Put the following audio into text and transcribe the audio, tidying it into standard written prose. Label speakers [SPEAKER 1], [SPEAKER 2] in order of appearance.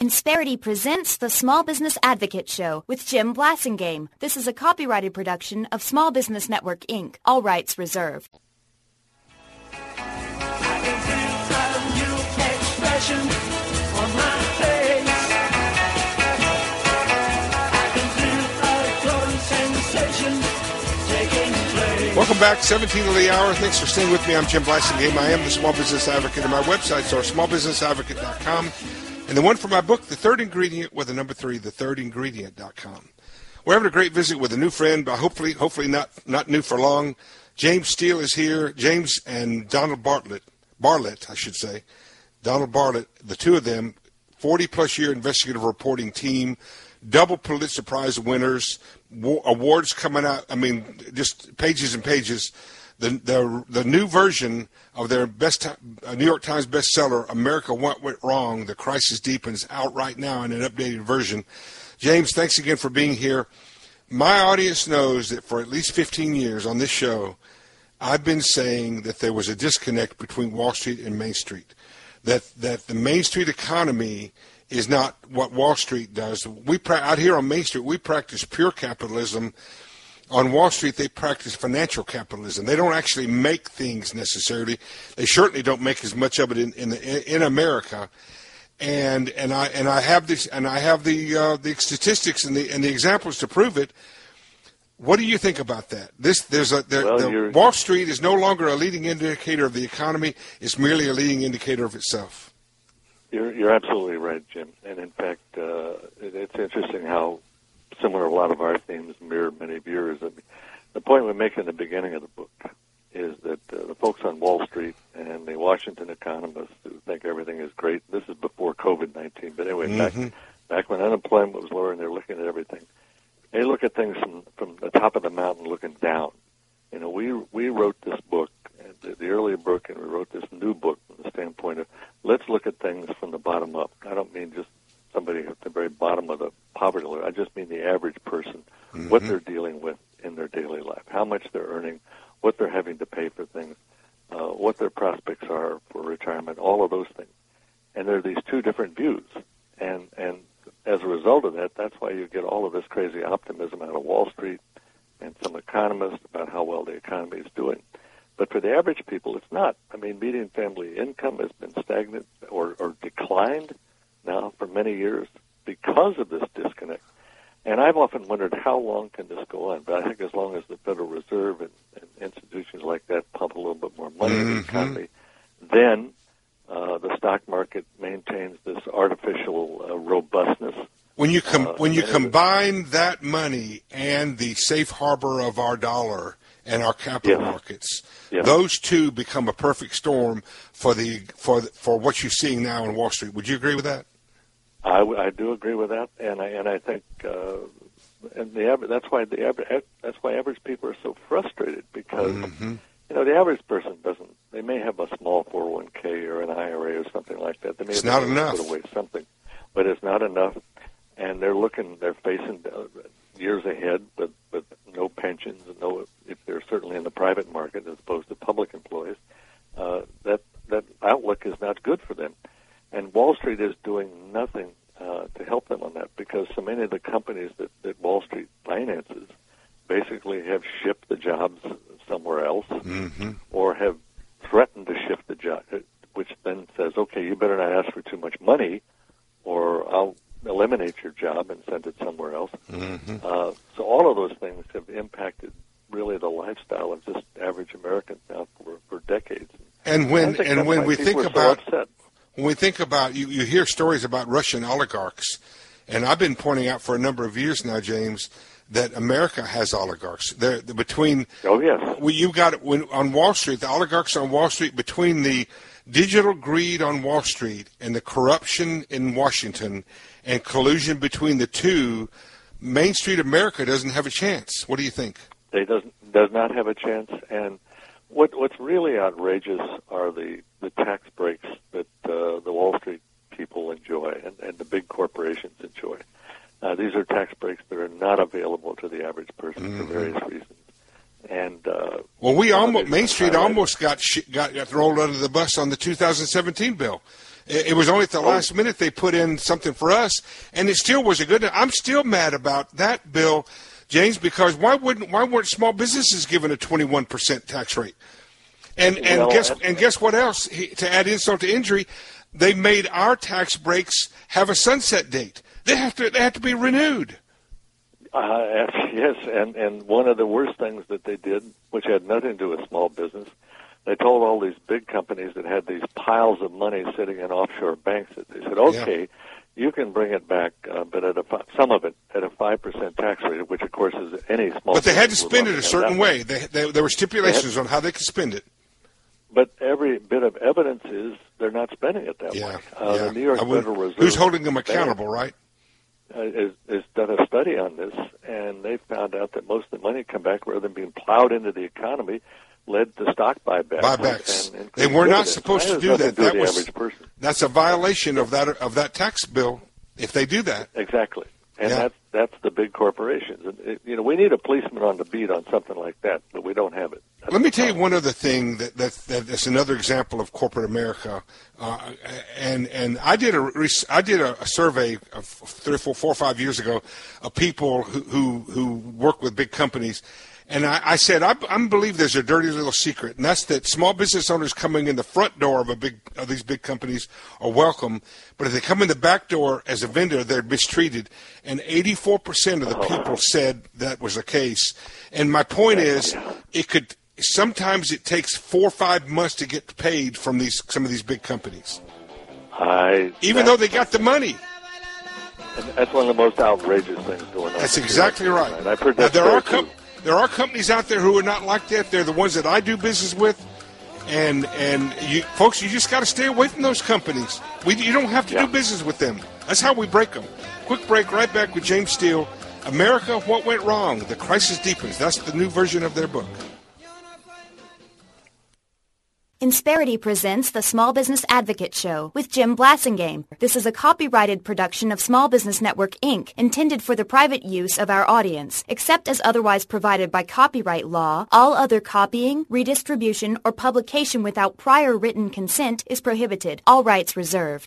[SPEAKER 1] Insperity presents the Small Business Advocate Show with Jim Blasingame. This is a copyrighted production of Small Business Network, Inc. All rights reserved.
[SPEAKER 2] I can feel a new expression on my face. I can feel a growing sensation taking place.
[SPEAKER 3] Welcome back, 17 of the hour. Thanks for staying with me. I'm Jim Blasingame. I am the Small Business Advocate, and my websites are smallbusinessadvocate.com. And the one for my book, The Third Ingredient, with the number 3, thethirdingredient.com. We're having a great visit with a new friend, but hopefully not new for long. James Steele is here. James and Donald Bartlett, I should say. Donald Bartlett, the two of them, 40-plus year investigative reporting team, double Pulitzer Prize winners, awards coming out, just pages and pages. The new version of their New York Times bestseller, America What Went Wrong, The Crisis Deepens, out right now in an updated version. James, thanks again for being here. My audience knows that for at least 15 years on this show, I've been saying that there was a disconnect between Wall Street and Main Street, that the Main Street economy is not what Wall Street does. Out here on Main Street, we practice pure capitalism. On Wall Street, they practice financial capitalism. They don't actually make things necessarily. They certainly don't make as much of it in America. And I have the statistics and the examples to prove it. What do you think about that? Wall Street is no longer a leading indicator of the economy. It's merely a leading indicator of itself.
[SPEAKER 4] You're absolutely right, Jim. And in fact, it's interesting how similar a lot of our themes mirror many of yours. The point we make in the beginning of the book is that the folks on Wall Street and the Washington economists who think everything is great, this is before COVID-19, but anyway, back when unemployment was lower and they're looking at everything, they look at things from the top of the mountain looking down. You know, we wrote this book, the earlier book, and we wrote this new book from the standpoint of let's look at things from the bottom up. I don't mean just somebody at the very bottom of the poverty line. I just mean the average person, what they're dealing with in their daily life, how much they're earning, what they're having to pay for things, what their prospects are for retirement, all of those things. And there are these two different views. And as a result of that, that's why you get all of this crazy optimism out of Wall Street and some economists about how well the economy is doing. But for the average people, it's not. I mean, median family income has been stagnant or declined now for many years because of this disconnect. And I've often wondered how long can this go on. But I think as long as the Federal Reserve and institutions like that pump a little bit more money in the economy, then the stock market maintains this artificial robustness.
[SPEAKER 3] When you combine that money and the safe harbor of our dollar and our capital markets, those two become a perfect storm for what you're seeing now in Wall Street. Would you agree with that?
[SPEAKER 4] I do agree with that, and I think that's why average people are so frustrated because the average person doesn't. They may have a small 401k or an IRA or something like that. They may
[SPEAKER 3] it's not enough.
[SPEAKER 4] Put away something, but it's not enough, and they're facing years ahead with no pensions and no. If they're certainly in the private market as opposed to public employees, that outlook is not good for them. And Wall Street is doing nothing to help them on that because so many of the companies that Wall Street finances basically have shipped the jobs somewhere else or have threatened to shift the job, which then says, okay, you better not ask for too much money or I'll eliminate your job and send it somewhere else. So all of those things have impacted really the lifestyle of just average Americans now for decades.
[SPEAKER 3] And when we think about you hear stories about Russian oligarchs, and I've been pointing out for a number of years now, James, that America has oligarchs. You've got on Wall Street, the oligarchs on Wall Street, between the digital greed on Wall Street and the corruption in Washington and collusion between the two, Main Street America doesn't have a chance. What do you think?
[SPEAKER 4] It does not have a chance, and what's really outrageous are the tax breaks that the Wall Street people enjoy and the big corporations enjoy. These are tax breaks that are not available to the average person for various reasons. And
[SPEAKER 3] Main Street almost got rolled under the bus on the 2017 bill. It was only at the last minute they put in something for us, and it still was a good. I'm still mad about that bill, James, because why weren't small businesses given a 21% tax rate? And guess what else? To add insult to injury, they made our tax breaks have a sunset date. They have to be renewed.
[SPEAKER 4] Yes, and one of the worst things that they did, which had nothing to do with small business, they told all these big companies that had these piles of money sitting in offshore banks that they said, okay, you can bring it back, but some of it at a 5% tax rate, which of course is any small.
[SPEAKER 3] But they had to spend it a certain way. There were stipulations on how they could spend it.
[SPEAKER 4] But every bit of evidence is they're not spending it that way. The New York Federal Reserve.
[SPEAKER 3] Who's holding them accountable, right?
[SPEAKER 4] Has done a study on this, and they found out that most of the money come back rather than being plowed into the economy led to stock buybacks. And
[SPEAKER 3] they were not supposed to do that. That's a violation of that tax bill if they do that.
[SPEAKER 4] Exactly. And that's the big corporations. And, we need a policeman on the beat on something like that, but we don't have it.
[SPEAKER 3] Let me tell you one other thing that's another example of corporate America. And I did a survey of 4 or 5 years ago of people who work with big companies. And I said, I believe there's a dirty little secret, and that's that small business owners coming in the front door of these big companies are welcome, but if they come in the back door as a vendor, they're mistreated. And 84% of the people said that was the case. And my point is, sometimes it takes 4 or 5 months to get paid from some of these big companies, even though they got the money.
[SPEAKER 4] And that's one of the most outrageous things going on.
[SPEAKER 3] That's exactly right.
[SPEAKER 4] And I've heard that
[SPEAKER 3] there are companies out there who are not like that. They're the ones that I do business with. And you folks, you just got to stay away from those companies. You don't have to do business with them. That's how we break them. Quick break, right back with James Steele. America, What Went Wrong? The Crisis Deepens. That's the new version of their book.
[SPEAKER 1] Insperity presents the Small Business Advocate Show with Jim Blasingame. This is a copyrighted production of Small Business Network, Inc., intended for the private use of our audience. Except as otherwise provided by copyright law, all other copying, redistribution, or publication without prior written consent is prohibited. All rights reserved.